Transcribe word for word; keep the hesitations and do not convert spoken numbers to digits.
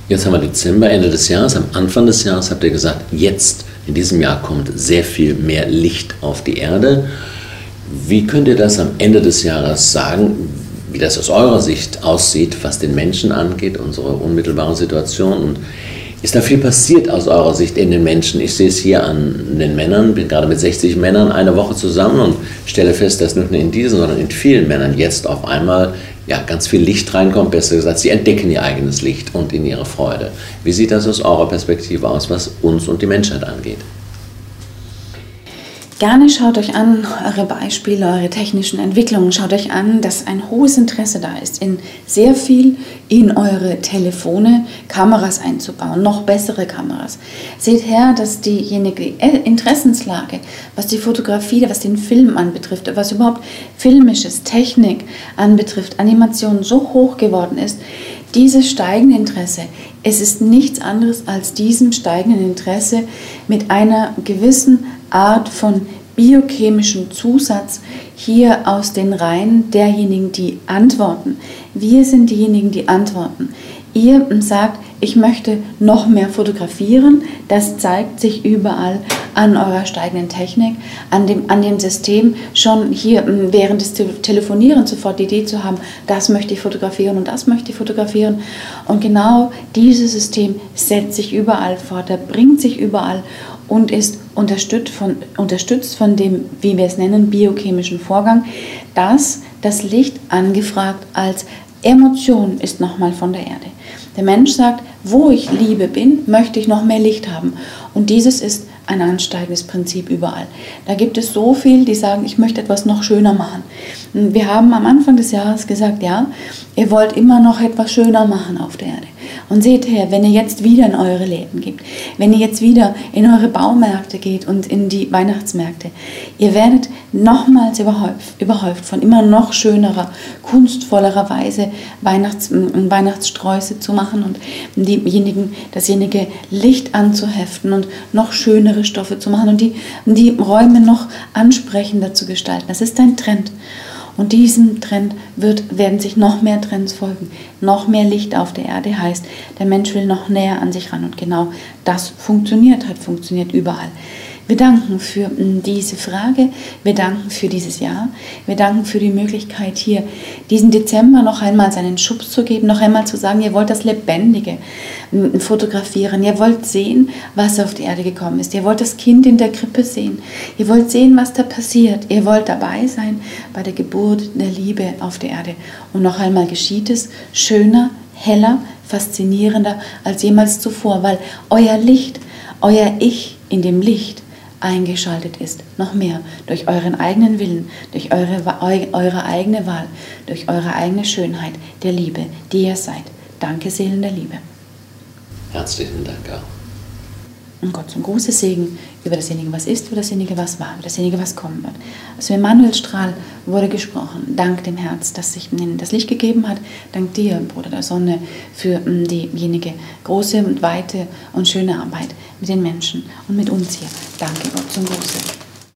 Jetzt haben wir Dezember, Ende des Jahres. Am Anfang des Jahres habt ihr gesagt, jetzt, in diesem Jahr kommt sehr viel mehr Licht auf die Erde. Wie könnt ihr das am Ende des Jahres sagen, wie das aus eurer Sicht aussieht, was den Menschen angeht, unsere unmittelbare Situation? Und ist da viel passiert aus eurer Sicht in den Menschen? Ich sehe es hier an den Männern, bin gerade mit sechzig Männern eine Woche zusammen und stelle fest, dass nicht nur in diesen, sondern in vielen Männern jetzt auf einmal ja, ganz viel Licht reinkommt, besser gesagt, sie entdecken ihr eigenes Licht und in ihre Freude. Wie sieht das aus eurer Perspektive aus, was uns und die Menschheit angeht? Gerne schaut euch an, eure Beispiele, eure technischen Entwicklungen. Schaut euch an, dass ein hohes Interesse da ist, in sehr viel in eure Telefone Kameras einzubauen, noch bessere Kameras. Seht her, dass diejenige Interessenslage, was die Fotografie, was den Film anbetrifft, was überhaupt filmisches, Technik anbetrifft, Animation so hoch geworden ist. Dieses steigende Interesse, es ist nichts anderes als diesem steigenden Interesse mit einer gewissen Art von biochemischem Zusatz hier aus den Reihen derjenigen, die antworten. Wir sind diejenigen, die antworten. Ihr sagt, ich möchte noch mehr fotografieren. Das zeigt sich überall an eurer steigenden Technik, an dem, an dem System, schon hier während des Telefonierens sofort die Idee zu haben, das möchte ich fotografieren und das möchte ich fotografieren. Und genau dieses System setzt sich überall fort, er bringt sich überall und ist unterstützt von, unterstützt von dem, wie wir es nennen, biochemischen Vorgang, dass das Licht angefragt als Emotion ist nochmal von der Erde. Der Mensch sagt, wo ich Liebe bin, möchte ich noch mehr Licht haben. Und dieses ist ein ansteigendes Prinzip überall. Da gibt es so viel, die sagen, ich möchte etwas noch schöner machen. Wir haben am Anfang des Jahres gesagt, ja, ihr wollt immer noch etwas schöner machen auf der Erde. Und seht her, wenn ihr jetzt wieder in eure Läden geht, wenn ihr jetzt wieder in eure Baumärkte geht und in die Weihnachtsmärkte, ihr werdet nochmals überhäuft, überhäuft von immer noch schönerer, kunstvollerer Weise Weihnachts, Weihnachtssträuße zu machen und diejenigen, dasjenige Licht anzuheften und noch schönere Stoffe zu machen und die, die Räume noch ansprechender zu gestalten. Das ist ein Trend. Und diesem Trend wird, werden sich noch mehr Trends folgen. Noch mehr Licht auf der Erde heißt, der Mensch will noch näher an sich ran. Und genau das funktioniert, hat funktioniert überall. Wir danken für diese Frage, wir danken für dieses Jahr, wir danken für die Möglichkeit hier, diesen Dezember noch einmal seinen Schubs zu geben, noch einmal zu sagen, ihr wollt das Lebendige fotografieren, ihr wollt sehen, was auf die Erde gekommen ist, ihr wollt das Kind in der Krippe sehen, ihr wollt sehen, was da passiert, ihr wollt dabei sein bei der Geburt der Liebe auf der Erde. Und noch einmal geschieht es schöner, heller, faszinierender als jemals zuvor, weil euer Licht, euer Ich in dem Licht eingeschaltet ist, noch mehr, durch euren eigenen Willen, durch eure, eure eigene Wahl, durch eure eigene Schönheit der Liebe, die ihr seid. Danke, Seelen der Liebe. Herzlichen Dank auch. Und Gott zum großen Segen über dasjenige, was ist, über dasjenige, was war, über dasjenige, was kommen wird. Aus dem Emanuelstrahl wurde gesprochen, dank dem Herz, das sich ihnen das Licht gegeben hat, dank dir, Bruder der Sonne, für diejenige große und weite und schöne Arbeit mit den Menschen und mit uns hier. Danke Gott zum großen.